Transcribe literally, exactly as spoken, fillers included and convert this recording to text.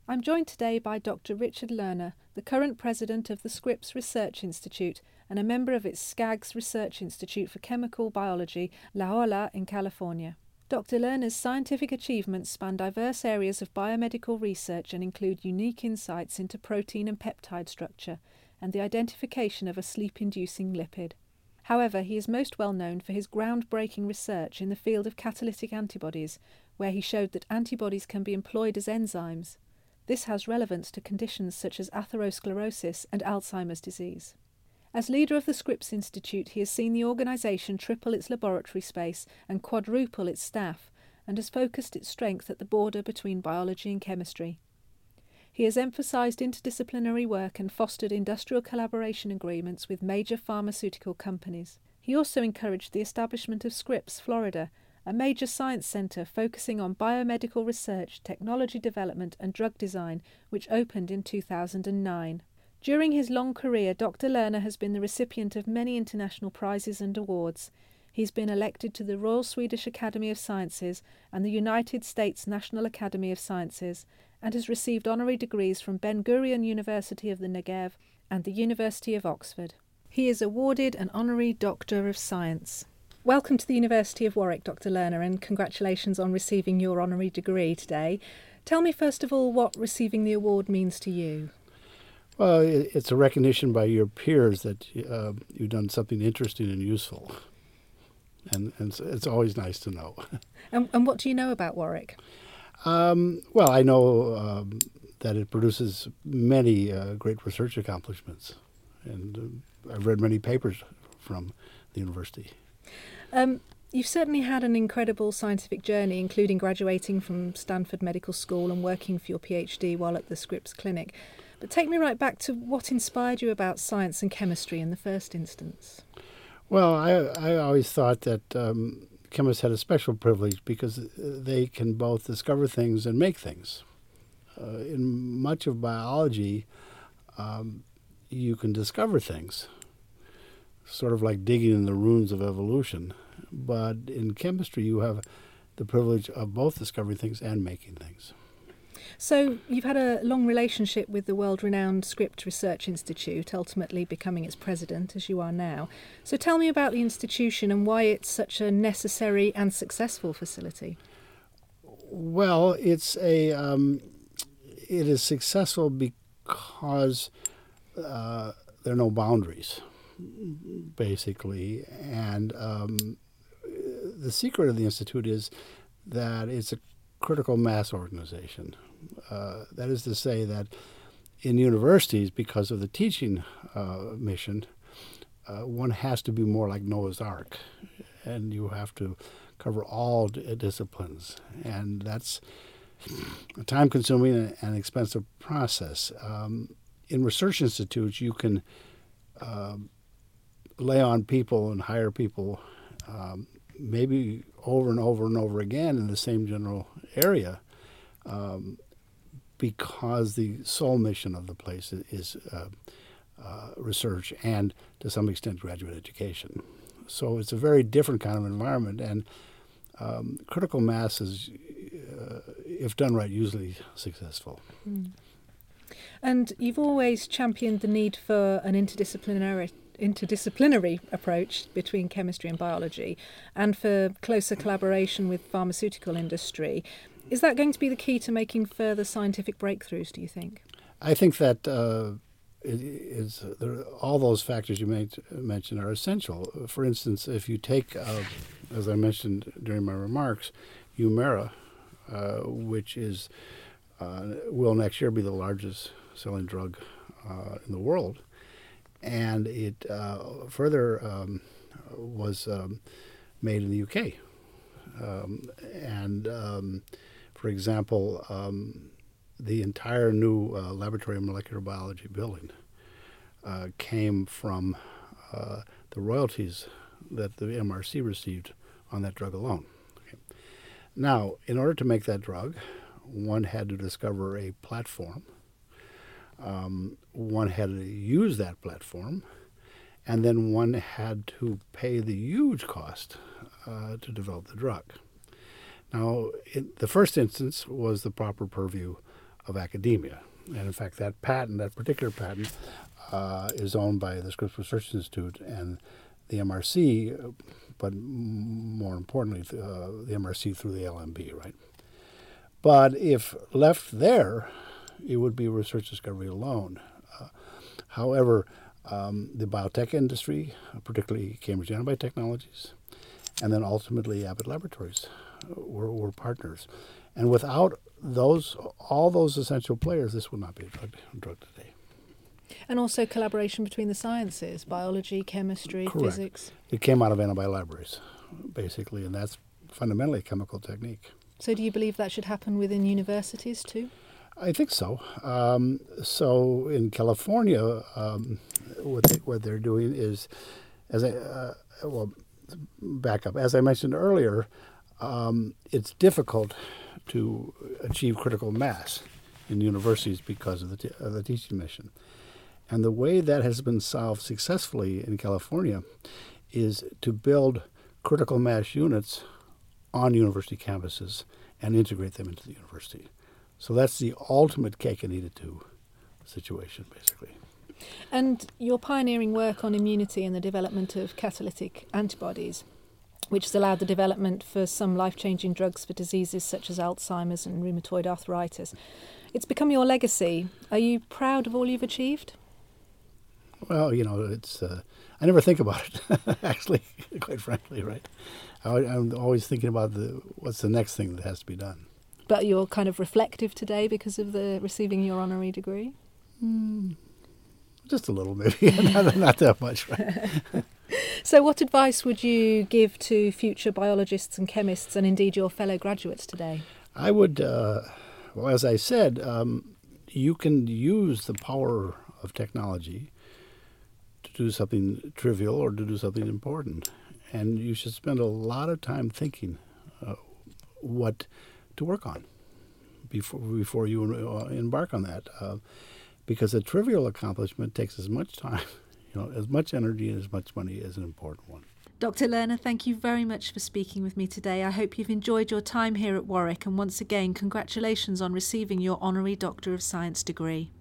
I'm joined today by Doctor Richard Lerner, the current president of the Scripps Research Institute and a member of its Skaggs Research Institute for Chemical Biology, La Jolla in California. Doctor Lerner's scientific achievements span diverse areas of biomedical research and include unique insights into protein and peptide structure and the identification of a sleep-inducing lipid. However, he is most well known for his groundbreaking research in the field of catalytic antibodies, where he showed that antibodies can be employed as enzymes. This has relevance to conditions such as atherosclerosis and Alzheimer's disease. As leader of the Scripps Institute, he has seen the organisation triple its laboratory space and quadruple its staff, and has focused its strength at the border between biology and chemistry. He has emphasised interdisciplinary work and fostered industrial collaboration agreements with major pharmaceutical companies. He also encouraged the establishment of Scripps, Florida, a major science centre focusing on biomedical research, technology development and drug design, which opened in two thousand nine. During his long career, Doctor Lerner has been the recipient of many international prizes and awards. He's been elected to the Royal Swedish Academy of Sciences and the United States National Academy of Sciences, and has received honorary degrees from Ben Gurion University of the Negev and the University of Oxford. He is awarded an honorary Doctor of Science. Welcome to the University of Warwick, Doctor Lerner, and congratulations on receiving your honorary degree today. Tell me first of all what receiving the award means to you. Well, it's a recognition by your peers that uh, you've done something interesting and useful. And, and it's always nice to know. And, and what do you know about Warwick? Um, well, I know um, that it produces many uh, great research accomplishments. And uh, I've read many papers from the university. Um, you've certainly had an incredible scientific journey, including graduating from Stanford Medical School and working for your PhD while at the Scripps Clinic. But take me right back to what inspired you about science and chemistry in the first instance. Well, I, I always thought that um, chemists had a special privilege because they can both discover things and make things. Uh, in much of biology, um, you can discover things, sort of like digging in the ruins of evolution. But in chemistry, you have the privilege of both discovering things and making things. So you've had a long relationship with the world-renowned Scripps Research Institute, ultimately becoming its president, as you are now. So tell me about the institution and why it's such a necessary and successful facility. Well, it's a um, it is successful because uh, there are no boundaries, basically. And um, the secret of the Institute is that it's a critical mass organization. Uh, that is to say that in universities, because of the teaching uh, mission, uh, one has to be more like Noah's Ark, and you have to cover all d- disciplines, and that's a time-consuming and expensive process. Um, in research institutes, you can uh, lay on people and hire people um, maybe over and over and over again in the same general area, um, because the sole mission of the place is, is uh, uh, research and, to some extent, graduate education. So it's a very different kind of environment, and um, critical mass is, uh, if done right, usually successful. Mm. And you've always championed the need for an interdisciplinary interdisciplinary approach between chemistry and biology, and for closer collaboration with pharmaceutical industry. Is that going to be the key to making further scientific breakthroughs, do you think? I think that uh, it is, there, all those factors you made, mentioned are essential. For instance, if you take, uh, as I mentioned during my remarks, Humira, uh, which is uh, will next year be the largest selling drug uh, in the world, and it uh, further um, was um, made in the U K. Um, and, um, for example, um, the entire new uh, laboratory of molecular biology building uh, came from uh, the royalties that the M R C received on that drug alone. Okay. Now, in order to make that drug, one had to discover a platform. Um, one had to use that platform, and then one had to pay the huge cost uh, to develop the drug. Now, in the first instance was the proper purview of academia. And in fact, that patent, that particular patent, uh, is owned by the Scripps Research Institute and the M R C, but more importantly, uh, the M R C through the L M B, right? But if left there, it would be research discovery alone. Uh, however, um, the biotech industry, particularly Cambridge Antibody Technologies, and then ultimately Abbott Laboratories, uh, were, were partners. And without those, all those essential players, this would not be a drug, drug today. And also collaboration between the sciences, biology, chemistry, Correct. physics. It came out of antibody libraries, basically, and that's fundamentally a chemical technique. So do you believe that should happen within universities too? I think so. Um, so in California, um, what, they, what they're doing is, as I, uh, well, back up, as I mentioned earlier, um, it's difficult to achieve critical mass in universities because of the, t- of the teaching mission. And the way that has been solved successfully in California is to build critical mass units on university campuses and integrate them into the university. So that's the ultimate cake and eat it too situation, basically. And your pioneering work on immunity and the development of catalytic antibodies, which has allowed the development for some life-changing drugs for diseases such as Alzheimer's and rheumatoid arthritis. It's become your legacy. Are you proud of all you've achieved? Well, you know, it's uh, I never think about it, actually, quite frankly, right? I, I'm always thinking about the what's the next thing that has to be done. But you're kind of reflective today because of the receiving your honorary degree? Mm, just a little, maybe. not, not that much, right? So what advice would you give to future biologists and chemists and indeed your fellow graduates today? I would, uh, well, as I said, um, you can use the power of technology to do something trivial or to do something important. And you should spend a lot of time thinking uh, what to work on before before you uh, embark on that. Uh, because a trivial accomplishment takes as much time, you know, as much energy and as much money as an important one. Doctor Lerner, thank you very much for speaking with me today. I hope you've enjoyed your time here at Warwick, and once again, congratulations on receiving your Honorary Doctor of Science degree.